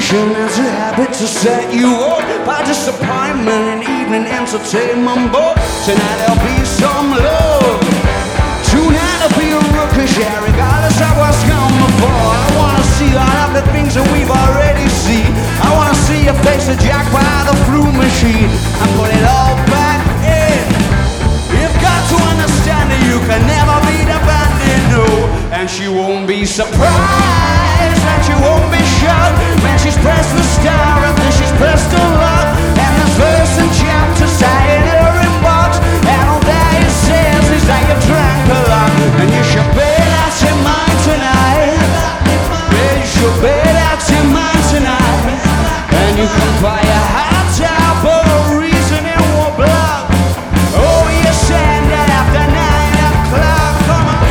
Anticipation has a habit to set you up by disappointment and evening entertainment. But tonight there'll be some love. Tonight there'll be a rookish, yeah, regardless of what's come before. I wanna see all of the things that we've already seen. I wanna see your face a jack by the flu machine and put it all back in. You've got to understand that you can never be the bandit, no. And she won't be surprised, and she won't be shocked when she's pressed the star and then she's pressed the lock. And there's verse and chapters in her inbox, and all that it says is that you drank a lot. And you should bet out your mind tonight. Yeah, you should bet out your mind tonight. And you can buy a hot towel for a reason it won't block. Oh, you're saying that after 9 o'clock, come on.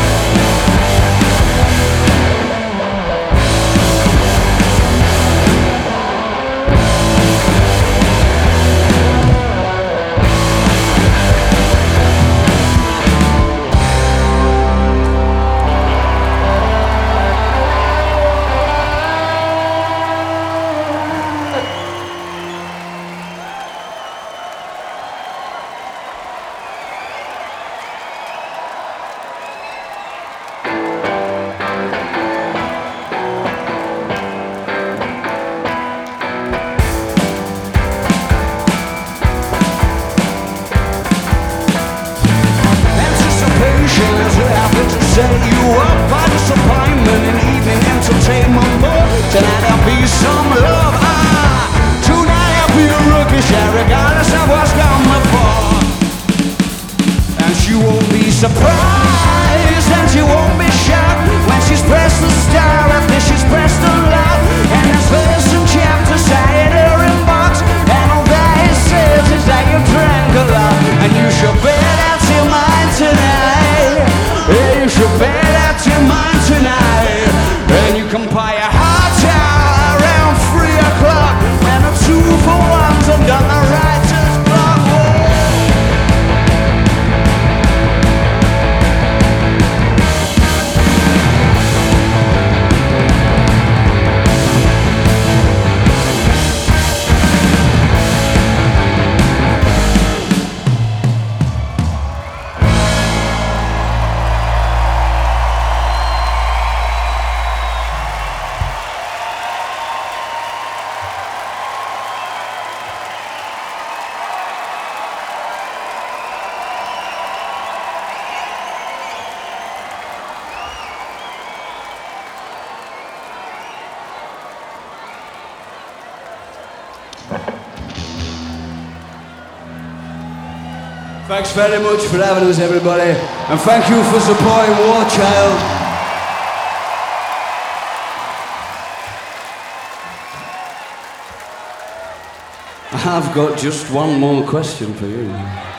Set you up by disappointment and evening entertainment. But tonight there'll be some love. Tonight there'll be a rookish, yeah, regardless of what's gone before. And she won't be surprised, and she won't be shocked when she's pressed the star after she's pressed the lock. And there's verse and chapters in her inbox, and all that it says is that you drank a lot. And you should bet out your mind tonight. Yeah, you should bet out your mind tonight. And you can buy a hot towel around 3 o'clock when the 2-for-1s have done the writer's block. Thanks very much for having us, everybody, and thank you for supporting War Child. I've got just one more question for you.